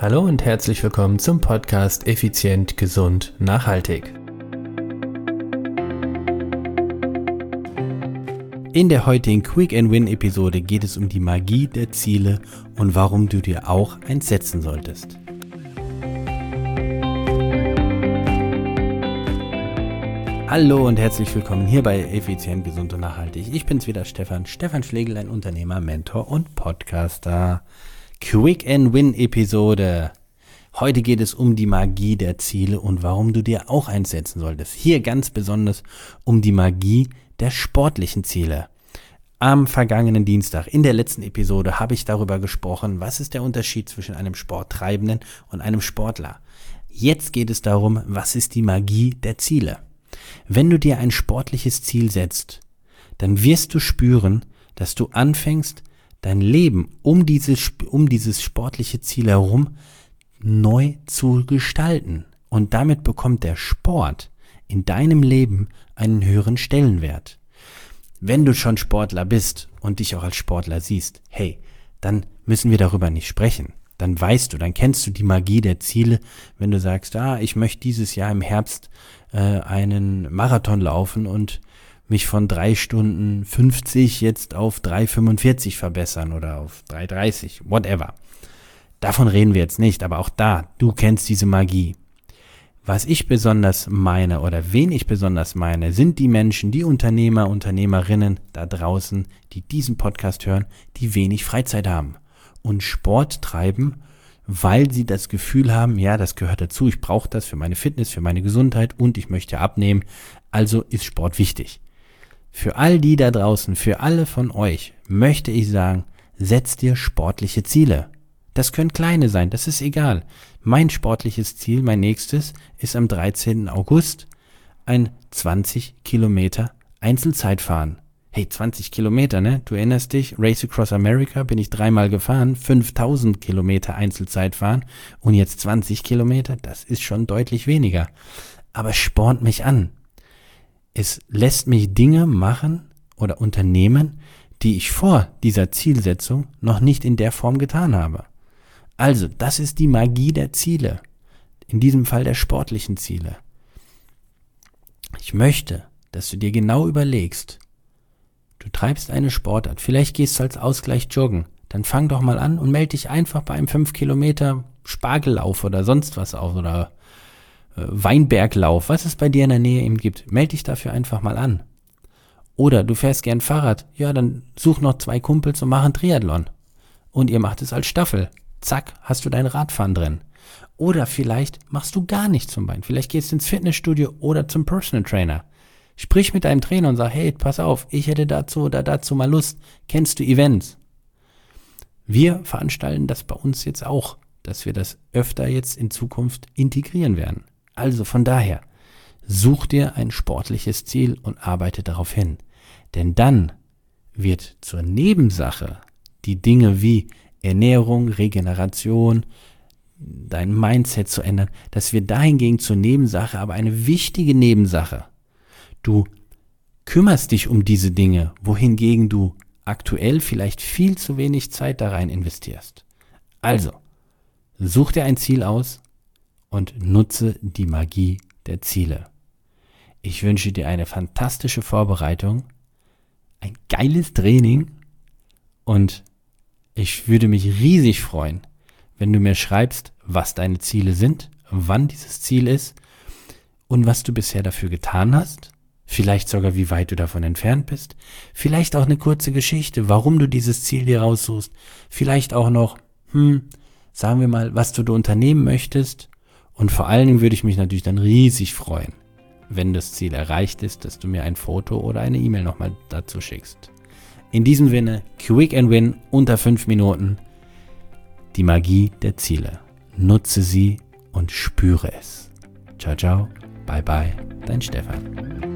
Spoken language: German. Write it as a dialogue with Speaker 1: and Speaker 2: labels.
Speaker 1: Hallo und herzlich willkommen zum Podcast Effizient, Gesund, Nachhaltig. In der heutigen Quick-and-Win-Episode geht es um die Magie der Ziele und warum du dir auch eins setzen solltest. Hallo und herzlich willkommen hier bei Effizient, Gesund und Nachhaltig. Ich bin's wieder, Stefan Schlegel, ein Unternehmer, Mentor und Podcaster. Quick-and-Win-Episode. Heute geht es um die Magie der Ziele und warum du dir auch eins setzen solltest. Hier ganz besonders um die Magie der sportlichen Ziele. Am vergangenen Dienstag, in der letzten Episode, habe ich darüber gesprochen, was ist der Unterschied zwischen einem Sporttreibenden und einem Sportler. Jetzt geht es darum, was ist die Magie der Ziele. Wenn du dir ein sportliches Ziel setzt, dann wirst du spüren, dass du anfängst, dein Leben um dieses sportliche Ziel herum neu zu gestalten. Und damit bekommt der Sport in deinem Leben einen höheren Stellenwert. Wenn du schon Sportler bist und dich auch als Sportler siehst, hey, dann müssen wir darüber nicht sprechen. Dann dann kennst du die Magie der Ziele, wenn du sagst, ich möchte dieses Jahr im Herbst einen Marathon laufen und mich von 3 Stunden 50 jetzt auf 3,45 verbessern oder auf 3,30, whatever. Davon reden wir jetzt nicht, aber auch du kennst diese Magie. Was ich besonders meine oder wen ich besonders meine, sind die Menschen, die Unternehmer, Unternehmerinnen da draußen, die diesen Podcast hören, die wenig Freizeit haben und Sport treiben, weil sie das Gefühl haben, ja, das gehört dazu, ich brauche das für meine Fitness, für meine Gesundheit und ich möchte abnehmen, also ist Sport wichtig. Für all die da draußen, für alle von euch, möchte ich sagen, setzt dir sportliche Ziele. Das können kleine sein, das ist egal. Mein sportliches Ziel, mein nächstes, ist am 13. August ein 20 Kilometer Einzelzeitfahren. Hey, 20 Kilometer, ne? Du erinnerst dich, Race Across America bin ich 3-mal gefahren, 5000 Kilometer Einzelzeitfahren und jetzt 20 Kilometer, das ist schon deutlich weniger. Aber es spornt mich an. Es lässt mich Dinge machen oder unternehmen, die ich vor dieser Zielsetzung noch nicht in der Form getan habe. Also, das ist die Magie der Ziele. In diesem Fall der sportlichen Ziele. Ich möchte, dass du dir genau überlegst, du treibst eine Sportart, vielleicht gehst du als Ausgleich joggen, dann fang doch mal an und melde dich einfach bei einem 5 Kilometer Spargellauf oder sonst was auf oder Weinberglauf, was es bei dir in der Nähe eben gibt. Melde dich dafür einfach mal an. Oder du fährst gern Fahrrad, ja, dann such noch 2 Kumpels und mach einen Triathlon. Und ihr macht es als Staffel. Zack, hast du dein Radfahren drin. Oder vielleicht machst du gar nichts zum Bein. Vielleicht gehst du ins Fitnessstudio oder zum Personal Trainer. Sprich mit deinem Trainer und sag, hey, pass auf, ich hätte dazu oder dazu mal Lust. Kennst du Events? Wir veranstalten das bei uns jetzt auch, dass wir das öfter jetzt in Zukunft integrieren werden. Also von daher, such dir ein sportliches Ziel und arbeite darauf hin. Denn dann wird zur Nebensache die Dinge wie Ernährung, Regeneration, dein Mindset zu ändern, das wird dahingegen zur Nebensache, aber eine wichtige Nebensache. Du kümmerst dich um diese Dinge, wohingegen du aktuell vielleicht viel zu wenig Zeit da rein investierst. Also, such dir ein Ziel aus und nutze die Magie der Ziele. Ich wünsche dir eine fantastische Vorbereitung, ein geiles Training und ich würde mich riesig freuen, wenn du mir schreibst, was deine Ziele sind, wann dieses Ziel ist und was du bisher dafür getan hast. Vielleicht sogar, wie weit du davon entfernt bist. Vielleicht auch eine kurze Geschichte, warum du dieses Ziel dir raussuchst. Vielleicht auch noch, sagen wir mal, was du unternehmen möchtest. Und vor allen Dingen würde ich mich natürlich dann riesig freuen, wenn das Ziel erreicht ist, dass du mir ein Foto oder eine E-Mail nochmal dazu schickst. In diesem Sinne, Quick and Win, unter 5 Minuten. Die Magie der Ziele. Nutze sie und spüre es. Ciao, ciao, bye, bye, dein Stefan.